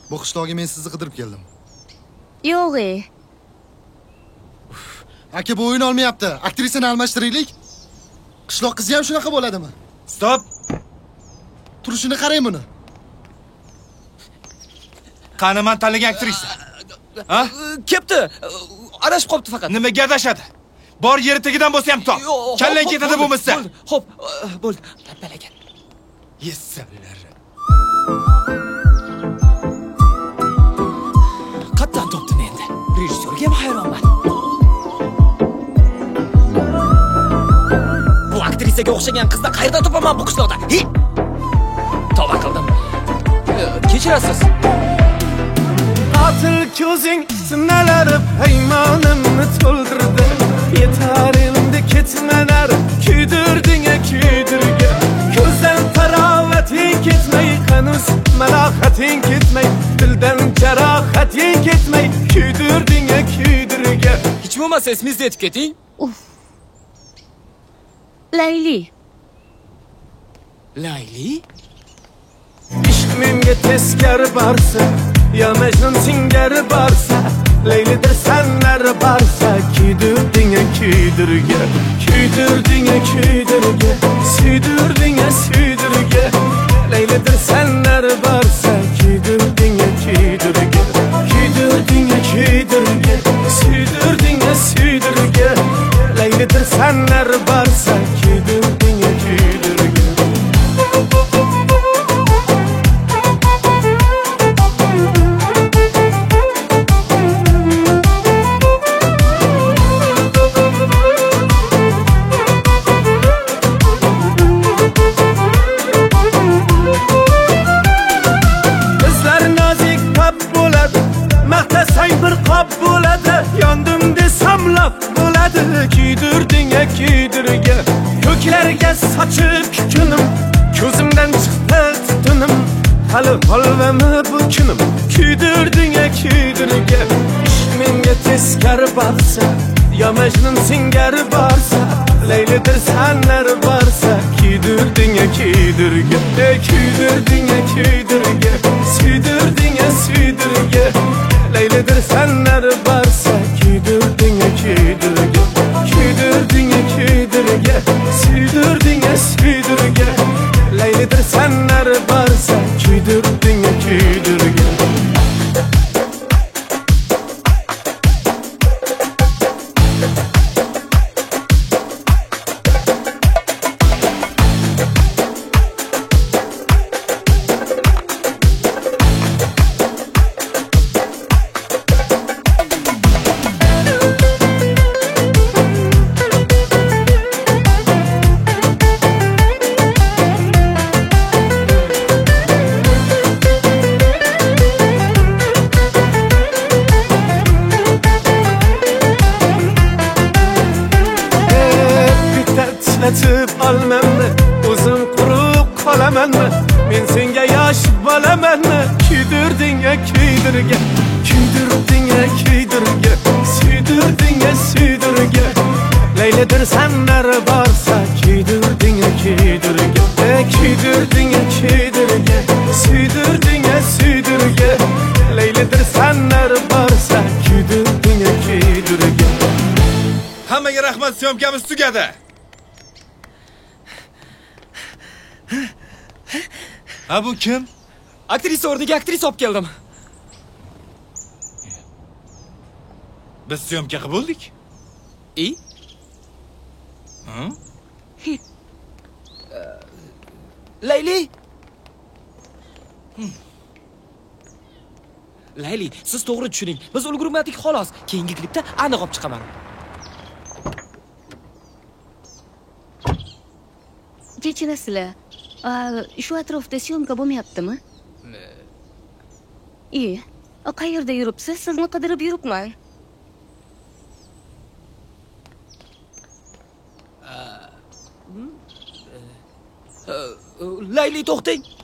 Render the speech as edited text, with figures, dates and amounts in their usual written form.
Bu qishloqqa men sizni qidirib keldim. Yo'q. Aka, bu o'yin olmayapti. Aktrisani almashtiraylik. Qishloq qizi ham shunaqa bo'ladimi? Stop. Turishini qarang buni. Qani men tanlagan aktrisa? Ha? Kepti. Adashib qopti faqat. Nimaga adashadi? Bor yeri tagidan bo'lsa ham top. Kallang ketadi bo'lmasa. Xo'p, bo'ldi. Tanlagan. Yessalar. Qatdan topdim endi. Rejissyorga ham hayronman. Bu aktrisaga o'xshagan qizni qayerdan topaman bu qishloqda? Tavba qildim. Kechirasiz. Qatil ko'zing sinalar paymonimni to'ldirdi. Yetar endi ketmalar, kuydirding kuydirga. Ko'zdan tarovating ketmay, qanus malohating ketmay, dildan jarohating ketmay, kuydirding kuydirga. Hech bo'lmasa ismingizni aytib keting. Layli. Layli? Ishq menga teskari borsa, ya Majnun singari borsa, Laylidir sanlari borsa, kuydirding kuydirga, kuydirding kuydirga, suydirding suydirga. Laylidir sanlari borsa, kuydirding kuydirga, kuydirding kuydirga, suydirding suydirga. Laylidir sanlari borsa, kuydirding kuydirga. Yondim desam laf bo'ladi, kuydirding kuydirga. Ko'klarga sochib kunim, ko'zimdan chiqdi tutunim. Hali holvami bu kunim, kuydirding kuydirga. Ishq menga teskari borsa, ya Majnun singari borsa, Laylidir sanlari borsa, kuydirding kuydirga, kuydirding kuydirga, suydirding suydirga. Laylidir sanlari borsa, kuydirding kuydirga, kuydirding kuydirga, suydirding suydirga. Laylidir sanlari borsa, kuydirding kuydirga. Titretib olmanmi, o'zim quruq qolamanmi? Men senga yosh bolamanmi? Kuydirding kuydirga, kuydirding kuydirga, suydirding suydirga. Laylidir sanlari borsa, kuydirding kuydirga, kuydirding kuydirga, suydirding suydirga. Laylidir sanlari borsa, kuydirding kuydirga. Hammaga rahmat, syomkamiz tugadi. Ha, bu kim? Aktrisa o'rniga aktrisa olib keldim. Biz syomka qilib bo'ldik. Layli. Layli, siz to'g'ri tushuning. Biz ulgurmadik xolos. Keyingi klipda aniq olib chiqaman. Kechirasizlar. Shu atrofda syomka bo'lmayaptimi? Qayerda yuribsiz? Sizni qidirib yuribman. Layli, to'xtang.